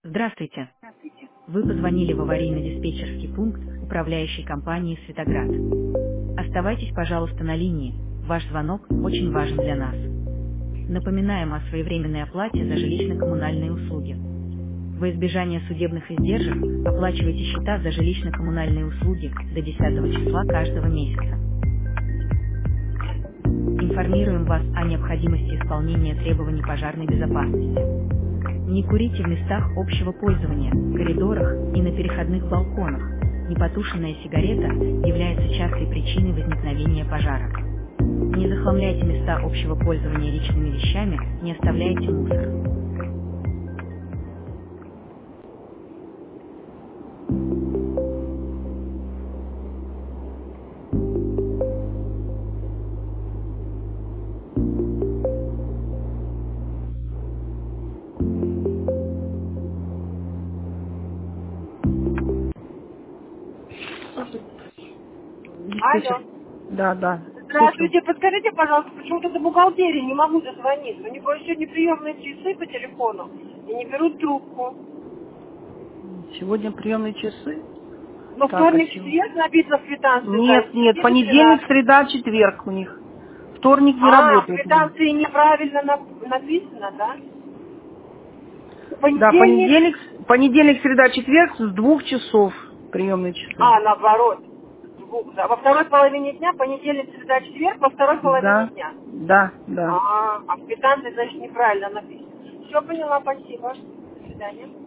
Здравствуйте. Вы позвонили в аварийно-диспетчерский пункт управляющей компании «Светоград». Оставайтесь, пожалуйста, на линии. Ваш звонок очень важен для нас. Напоминаем о своевременной оплате за жилищно-коммунальные услуги. Во избежание судебных издержек оплачивайте счета за жилищно-коммунальные услуги до 10 числа каждого месяца. Информируем вас о необходимости исполнения требований пожарной безопасности. Не курите в местах общего пользования, коридорах и на переходных балконах. Непотушенная сигарета является частой причиной возникновения пожара. Не захламляйте места общего пользования личными вещами, не оставляйте мусор. Алло. Диспетчер. Да, да. Слушаю. Здравствуйте. Подскажите, пожалуйста, почему-то до бухгалтерии не могу дозвониться. У них сегодня приемные часы по телефону и не берут трубку. Сегодня приемные часы. Но Так, а вторник, чего? четверг написано в квитанции. Нет, понедельник, среда, четверг у них. Вторник не В работает. квитанции неправильно написано, да? Да, Понедельник, понедельник, среда, четверг с 2 часов приемные часы. наоборот. Да, во второй половине дня, понедельник, среда, четверг, во второй половине Да, дня. да. А в квитанции, значит, неправильно написано. Все поняла, спасибо. До свидания.